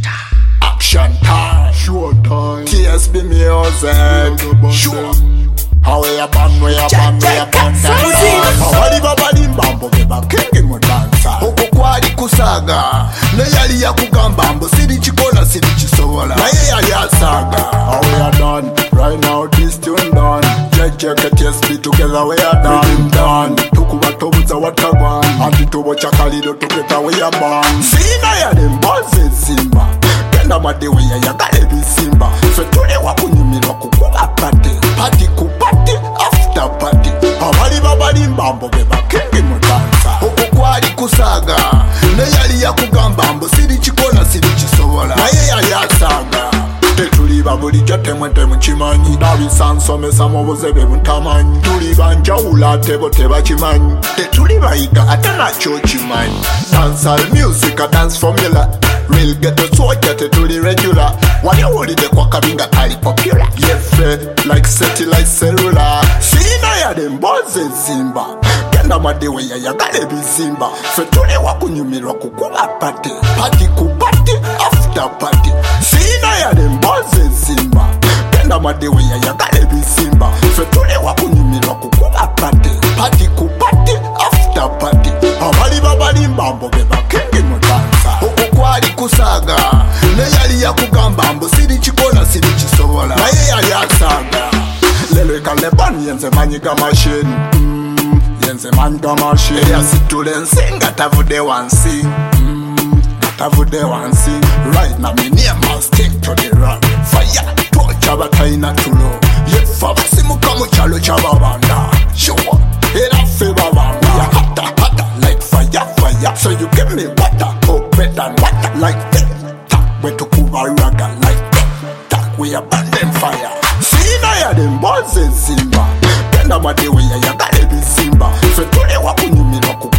Action time. Sure time. TSB music. Sure. How we a band, we a band, we a band. Bawali babali mbambo beba kenge mu dansa. Oko kwali kusaga. Ne yali ya kugamba mbo sidi chikola sidi chisobola. Na ye yali asaga. How we are done. Right now this tune done. Check TSB together we are done. Tukuba tobuza watagwan. Anti tubo chakalido tuketa we a band. Sina ya demboze simba. Kenda madewe ya yagale bisimba. Fetule wakunyumirwa kukuba pate. Party ku party after party. Abali babali mbambo beba kenge mu dansa. Oko kwali kusaga. Ne yali ya kugamba mbo sidi chikola sidi chisobola. Na ye yali asaga. Tetuliba bulijjo temwete mukimanyi. Nabisansomesa mu buzebe buntamanyi. Tuliba njawula tebo tebakimanyi. Tetuliba yiga ate nakyo kimanyi. Dancehall music a dance formula. Real ghetto soldier tetuli regular. Wali owulidde kwa kabinga kali popular. Yefe like satellite cellular. Sina ya demboze zimba. Kenda madewe ya yagale bizimba. Fe tuli wakunyumirwa kukuba pate. Party ku party after party. Sina ya demboze zimba. Kenda madewe ya yagale bizimba. Fe tuli wakunyumirwa kukuba pate. Party ku party after party. Abali babali mbambo beba kenge mu dansa. Oko kwali kusaga. Ne yali ya kugamba mbo sidi chikola sidi chisobola. Na ye yali asaga. Lelo ikale bani yenze manyiga machine. Yenze manyiga machine. Eya situle nsinga tavude wansi. Tavude wansi. Right now me near my stick to the run. Fire torch abataina tulo. Yefa basimuka mu kyalo ky'ababanda. Sure. Era fe babanda. We are hotter like fire. So you give me water, oh bread and water like that. We to kuba raga like that. We abandon fire. Sina ya demboze zimba. Kenda madewe ya yagale bizimba. Fetule wakunyumirwa